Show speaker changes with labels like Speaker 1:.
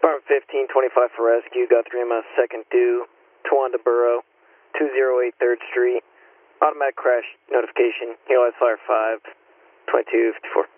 Speaker 1: Department 1525 for rescue, got 3 miles second due, Towanda Borough, 208 3rd Street. Automatic crash notification, ELS Fire 5, 2254.